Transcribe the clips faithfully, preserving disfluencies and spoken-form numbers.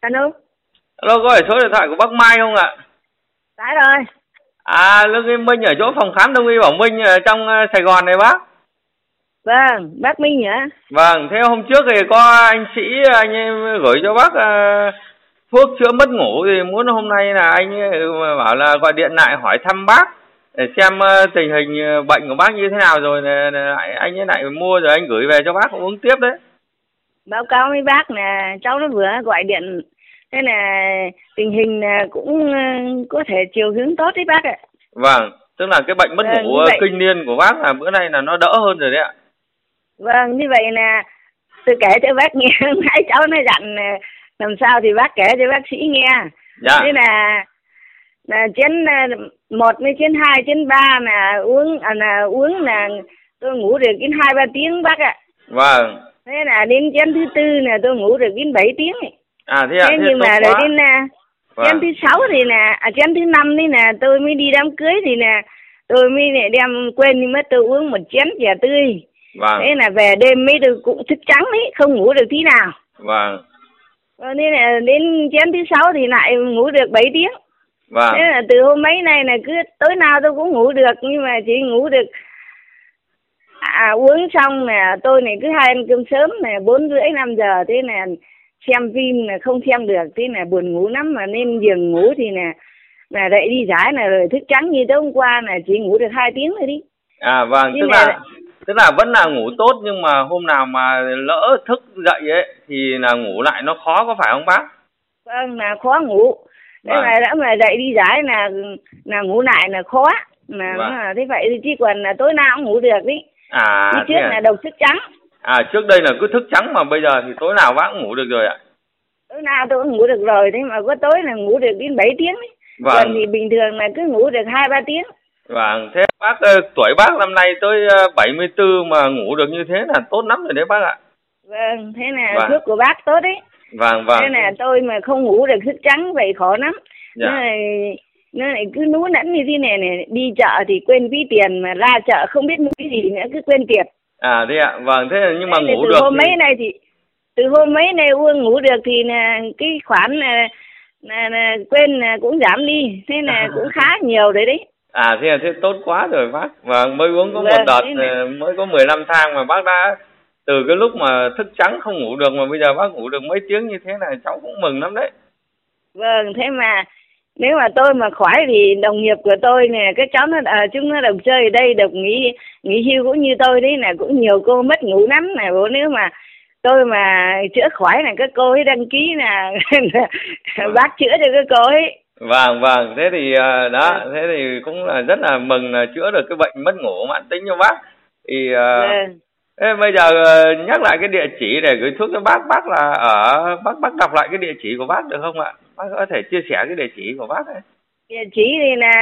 Alo. Alo, có phải số điện thoại của bác Mai không ạ? Phải rồi. À, Lương Kim Minh ở chỗ phòng khám Đông y Bảo Minh ở trong Sài Gòn này bác. Vâng, bác Minh hả? Vâng, thế hôm trước thì có anh Sĩ, anh ấy gửi cho bác uh, thuốc chữa mất ngủ, thì muốn hôm nay là anh ấy bảo là gọi điện lại hỏi thăm bác để xem uh, tình hình bệnh của bác như thế nào rồi lại anh ấy lại mua rồi anh gửi về cho bác uống tiếp đấy. Báo cáo với bác là cháu nó vừa gọi điện, thế là tình hình cũng có thể chiều hướng tốt đấy bác ạ. Vâng, tức là cái bệnh mất vâng, ngủ kinh niên của bác là bữa nay là nó đỡ hơn rồi đấy ạ. Vâng, như vậy là tôi kể cho bác nghe, nãy cháu nó dặn làm sao thì bác kể cho bác sĩ nghe. Dạ. Thế là là chén một với chén hai, chén ba là uống à, là uống là tôi ngủ được đến hai ba tiếng bác ạ. Vâng. Thế là đến chén thứ tư là tôi ngủ được đến bảy tiếng ấy. À thế à, thế thế nhưng mà rồi đến vâng. chén thứ sáu thì là à, chén thứ năm thì là tôi mới đi đám cưới thì là tôi mới lại đem quên đi mất, tôi uống một chén chè tươi. Vâng. Thế là về đêm mấy tôi cũng thức trắng đấy, không ngủ được tí nào. Vâng. Nên là đến chén thứ sáu thì lại ngủ được bảy tiếng. Vâng. Thế là từ hôm mấy này là cứ tối nào tôi cũng ngủ được, nhưng mà chỉ ngủ được à, uống xong là tôi này cứ hay ăn cơm sớm là bốn rưỡi năm giờ, thế là xem phim là không xem được, thế là buồn ngủ lắm, mà nên giường ngủ thì là là dậy đi giải là rồi thức trắng như tối hôm qua là chỉ ngủ được hai tiếng thôi đi. À vâng, tức là, là tức là vẫn là ngủ tốt, nhưng mà hôm nào mà lỡ thức dậy ấy thì là ngủ lại nó khó, có phải không bác? Vâng, là khó ngủ. Thế vâng. Mà đã mà dậy đi giải là là ngủ lại là khó, mà vâng. Là thế vậy thì chỉ còn là tối nào cũng ngủ được đi. À trước à? Là đầu thức trắng. À trước đây là cứ thức trắng, mà bây giờ thì tối nào bác cũng ngủ được rồi ạ? Tối nào tôi cũng ngủ được rồi, thế mà có tối là ngủ được đến bảy tiếng ấy. Vâng. Còn thì bình thường là cứ ngủ được hai ba tiếng. Vâng, thế bác tuổi bác năm nay tới bảy mươi tư mà ngủ được như thế là tốt lắm rồi đấy bác ạ. Vâng, thế là vâng. Thuốc của bác tốt đấy. Vâng, vâng. Thế là tôi mà không ngủ được thức trắng vậy khó lắm. Dạ. Nó lại, nó lại cứ nú nẫn như thế này này, đi chợ thì quên ví tiền, mà ra chợ không biết mua cái gì nữa, cứ quên tiền. À thế ạ, vâng, thế nhưng mà thế ngủ từ được hôm thì... mấy này thì từ hôm mấy này uống ngủ được thì là cái khoản là, là, là quên là cũng giảm đi, thế là cũng khá nhiều đấy đấy. À thế là thế tốt quá rồi bác. Vâng, mới uống có vâng, một đợt mới có mười lăm thang mà bác đã từ cái lúc mà thức trắng không ngủ được mà bây giờ bác ngủ được mấy tiếng như thế này, cháu cũng mừng lắm đấy. Vâng, thế mà nếu mà tôi mà khỏi thì đồng nghiệp của tôi nè, các cháu nó à, chúng nó đồng chơi ở đây, được nghỉ nghỉ hưu cũng như tôi đấy, là cũng nhiều cô mất ngủ lắm này. Bố nếu mà tôi mà chữa khỏi là các cô ấy đăng ký là vâng. Bác chữa cho các cô ấy. Vâng vâng, thế thì đó, thế thì cũng là rất là mừng là chữa được cái bệnh mất ngủ mãn tính cho bác. Thì vâng. Thế bây giờ nhắc lại cái địa chỉ để gửi thuốc cho bác, bác là ở bác bác đọc lại cái địa chỉ của bác được không ạ? Bác có thể chia sẻ cái địa chỉ của bác ấy. Địa chỉ thì là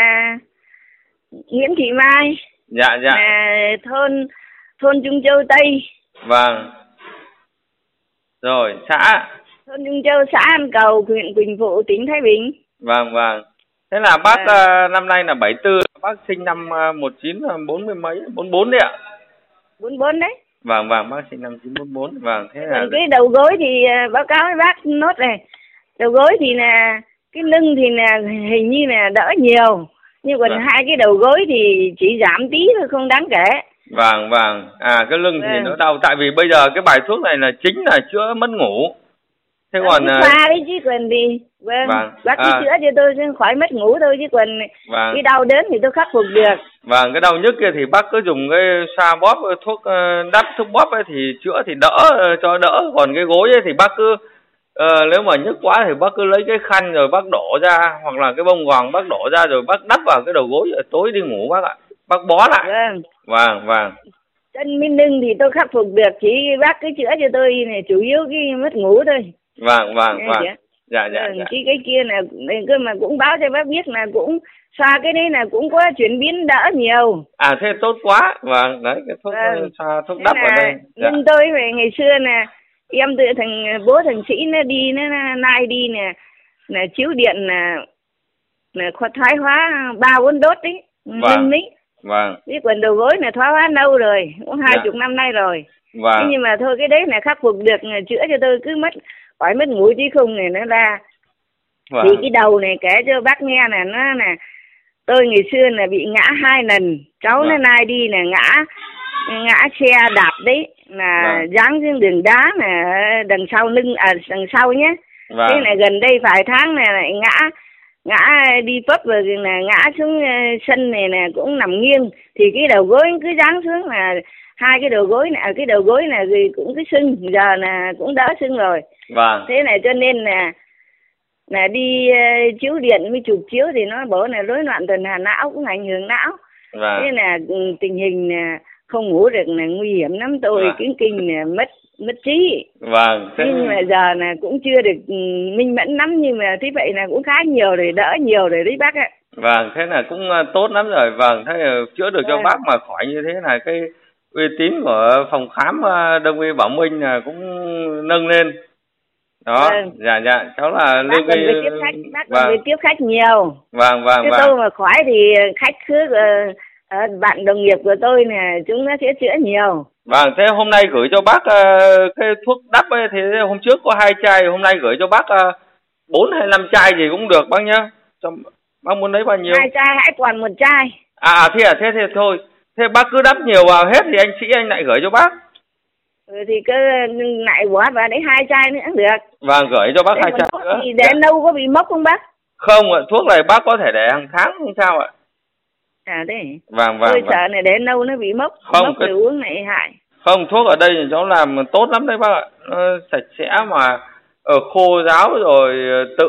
Nguyễn Thị Mai. Dạ dạ. Là thôn thôn Trung Châu Tây. Vâng. Rồi, xã thôn Trung Châu, xã An Cầu, huyện Quỳnh Phụ, tỉnh Thái Bình. Vâng vâng. Thế là bác vâng. uh, năm nay là bảy mươi tư, bác sinh năm uh, một chín bốn mươi mấy, bốn mươi bốn đấy ạ. bốn mươi bốn đấy. Vâng vâng, bác sinh năm chín bốn bốn. Vâng, thế là cái đầu gối thì uh, báo cáo với bác nốt này. Đầu gối thì là cái lưng thì là hình như là đỡ nhiều, nhưng còn vâng. hai cái đầu gối thì chỉ giảm tí thôi, không đáng kể. Vâng vâng. À cái lưng vâng. thì nó đau, tại vì bây giờ cái bài thuốc này là chính là chữa mất ngủ. Thế à, còn pha đấy chứ còn gì. Vâng, vâng. Bác cứ à. chữa cho tôi khỏi mất ngủ thôi, chứ còn vâng. cái đau đớn thì tôi khắc phục được. Vâng, cái đau nhức kia thì bác cứ dùng cái xoa bóp, thuốc đắp thuốc bóp ấy thì chữa thì đỡ, cho đỡ. Còn cái gối ấy thì bác cứ uh, nếu mà nhức quá thì bác cứ lấy cái khăn rồi bác đổ ra, hoặc là cái bông gòn bác đổ ra rồi bác đắp vào cái đầu gối rồi tối đi ngủ bác ạ. Bác bó lại. Vâng. Vâng vâng. Chân với lưng thì tôi khắc phục được, chỉ bác cứ chữa cho tôi này, chủ yếu cái mất ngủ thôi. Vâng vâng vâng. Dạ dạ, dạ. dạ. Cái cái kia là cơ mà cũng báo cho bác biết là cũng xoa cái đấy là cũng có chuyển biến đỡ nhiều. À thế tốt quá. Vâng, đấy cái thuốc vâng. xoa thuốc đắp ở đây. Dạ. Nhưng tôi về ngày xưa là em tự thằng bố thằng Sĩ nó đi, nó nay đi nè, là chiếu điện là là khoa thoái hóa ba bốn đốt đấy. Vâng. Đấy. Vâng. Cái quần đầu gối là thoái hóa lâu rồi, cũng hai chục dạ. năm nay rồi. Vâng. Nhưng mà thôi cái đấy là khắc phục được, chữa cho tôi cứ mất khỏi mất ngủ chứ không này nó ra. Vâng. Thì cái đầu này kể cho bác nghe là nó là tôi ngày xưa là bị ngã hai lần, cháu Vâng. nó nay đi là ngã ngã xe đạp đấy, là Vâng. giáng trên đường đá là đằng sau lưng à đằng sau nhé. Vâng. Thế là gần đây vài tháng này lại ngã ngã đi vấp rồi là ngã xuống sân này nè cũng nằm nghiêng, thì cái đầu gối cứ giáng xuống là hai cái đầu gối này cái đầu gối là gì cũng cứ sưng, giờ là cũng đỡ sưng rồi. Vâng. Thế này cho nên là là đi uh, chiếu điện mới chụp chiếu thì nó bảo là rối loạn tuần hoàn não, cũng ảnh hưởng não. Vâng. Thế là um, tình hình là không ngủ được là nguy hiểm lắm, tôi Vâng. kinh kinh là mất mất trí. Vâng. Thế... nhưng mà giờ là cũng chưa được um, minh mẫn lắm, nhưng mà thế vậy là cũng khá nhiều rồi, đỡ nhiều rồi đấy bác ạ. Vâng, thế là cũng uh, tốt lắm rồi. Vâng, thế là chữa được cho Vâng. bác mà khỏi như thế là cái uy tín của phòng khám uh, Đông y Bảo Minh là cũng nâng lên. Đó. Vâng. Dạ dạ, cháu là Bác Lương còn y. phải tiếp khách, bác còn Vâng. phải tiếp khách nhiều. Vâng vâng Cái vâng. tôi mà khỏi thì khách cứ uh, uh, bạn đồng nghiệp của tôi nè, chúng nó sẽ chữa nhiều. Vâng, thế hôm nay gửi cho bác uh, cái thuốc đắp ấy, thì hôm trước có hai chai, hôm nay gửi cho bác uh, bốn hay năm chai gì cũng được bác nhá. Cho, bác muốn lấy bao nhiêu? Hai chai hãy còn một chai. À thế à, thế thế thôi. Thế bác cứ đắp nhiều vào hết thì anh sĩ anh lại gửi cho bác. Ừ, thì cứ lại bỏ vào đấy hai chai nữa cũng được. Vâng, gửi cho bác Thế hai chai nữa. thì để Dạ. lâu có bị mốc không bác? Không ạ, thuốc này bác có thể để hàng tháng không sao ạ. À thế. Vâng vâng. Tôi vâng. sợ này để lâu nó bị mốc. Không, Mốc cái... rồi uống này hại. Không, thuốc ở đây thì cháu làm tốt lắm đấy bác ạ. Nó sạch sẽ mà ở khô ráo rồi tự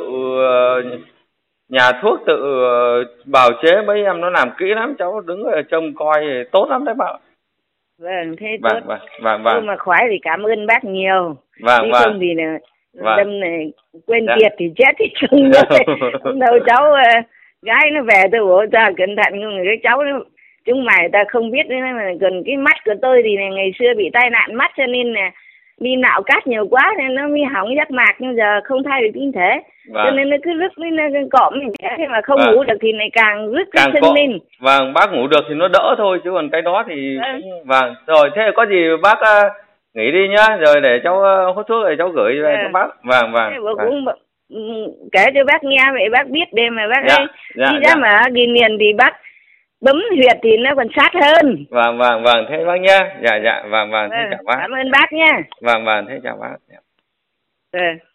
nhà thuốc tự bào chế, mấy em nó làm kỹ lắm, cháu đứng ở trông coi thì tốt lắm đấy bác ạ. Vâng, thế Vâng tốt. vâng vâng vâng. Tôi mà khỏi thì cảm ơn bác nhiều. Vâng Chứ vâng. không thì là Vâng. đâm này quên Dạ. tiệt thì chết thì chung rồi. Hôm đầu cháu uh, gái nó về tôi bảo ra cẩn thận, nhưng mà cái cháu nó chúng mày ta không biết nữa, mà còn cái mắt của tôi thì này ngày xưa bị tai nạn mắt cho nên là đi nạo cát nhiều quá nên nó mới hỏng giác mạc, nhưng giờ không thay được tinh thể. Vâng. Cho nên nó cứ rứt với nó cọm mình thế, mà không Vâng. ngủ được thì lại càng rứt cái Càng sưng có... lên. Vâng, bác ngủ được thì nó đỡ thôi, chứ còn cái đó thì Vâng. cũng... Vâng, rồi thế có gì bác uh, nghỉ đi nhá, rồi để cháu uh, hút thuốc rồi cháu gửi về Vâng. cho bác. Vâng vâng. Thế Vâng. cũng kể cho bác nghe vậy bác biết đêm mà bác Dạ, ơi. dạ, Đi dạ. ra mà đi liền thì bác bấm huyệt thì nó còn sát hơn. Vâng vâng vâng, thế bác nhá. Dạ dạ, vâng vâng, thế Vâng, chào bác. cảm ơn bác nha. Vâng vâng, thế chào bác. Vâng.